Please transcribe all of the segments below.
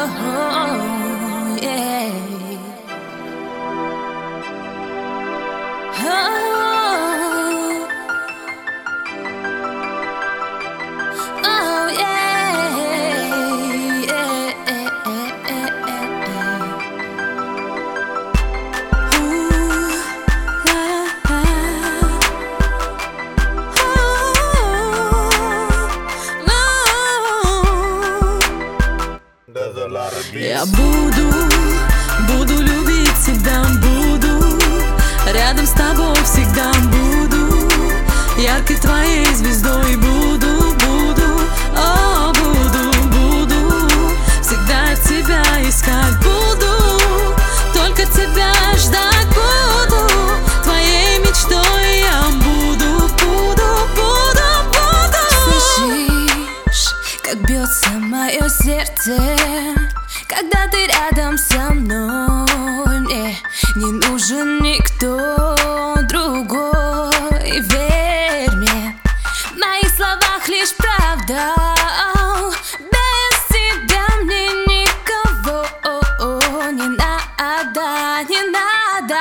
Я буду любить тебя, буду рядом с тобой всегда, буду яркой твоей звездой, буду всегда тебя искать, буду только тебя ждать, буду твоей мечтой, я буду. Слышишь, как бьется мое сердце, когда ты рядом со мной? Мне не нужен никто другой. Верь мне, в моих словах лишь правда. Без тебя мне никого не надо, не надо.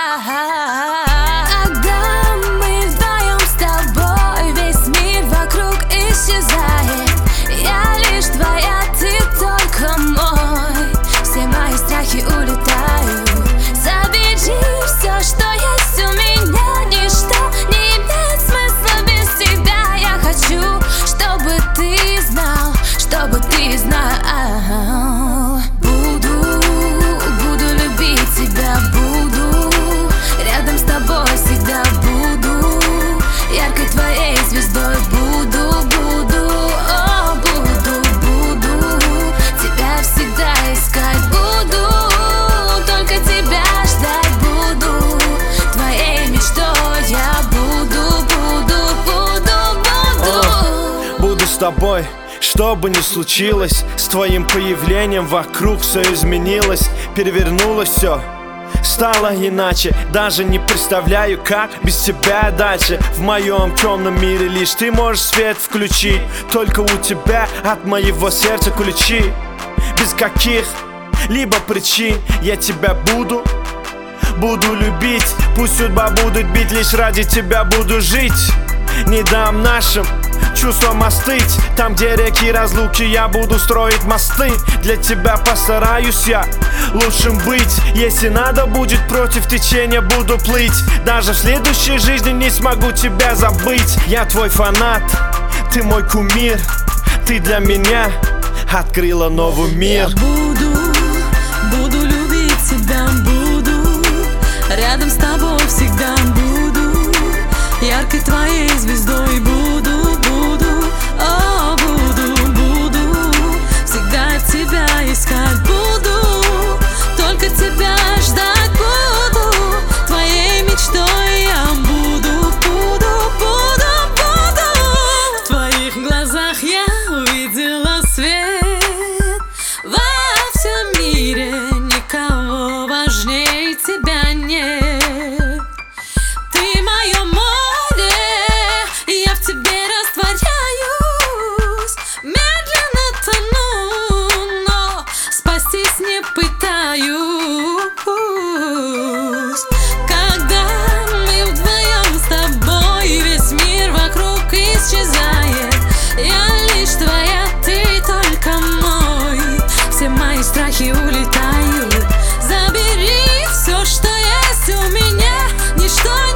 Когда мы вдвоем с тобой, весь мир вокруг исчезает. Я лишь твоя, ты только мой. Все мои страхи улетают. Забери все, что есть у меня. Ничто не имеет смысла без тебя. Я хочу, чтобы ты знал, чтобы ты знал. Буду любить тебя, буду рядом с тобой всегда, буду яркой твоей звездой, буду тебя всегда искать, буду только тебя ждать, буду твоей мечтой, я буду с тобой, что бы ни случилось. С твоим появлением вокруг все изменилось, перевернулось все, стало иначе. Даже не представляю, как без тебя дальше. В моем темном мире лишь ты можешь свет включить. Только у тебя от моего сердца ключи. Без каких-либо причин я тебя буду любить. Пусть судьба будет бить, лишь ради тебя буду жить. Не дам нашим чувствам остыть. Там, где реки разлуки, я буду строить мосты. Для тебя постараюсь я лучшим быть. Если надо будет, против течения буду плыть. Даже в следующей жизни не смогу тебя забыть. Я твой фанат, ты мой кумир. Ты для меня открыла новый мир. Я буду любить тебя, буду рядом с тобой всегда, буду яркой твоей звездой, буду всегда тебя искать, буду только тебя ждать, буду твоей мечтой, я буду. В твоих глазах я увидела свет. Во всем мире никого важнее тебя нет. Ты мое море, я в тебе растворяюсь, медленно тону, но спастись не пытаюсь. Когда мы вдвоем с тобой, весь мир вокруг исчезает. Я лишь твоя, ты только мой. Все мои страхи улетают. Забери все, что есть у меня. Ничто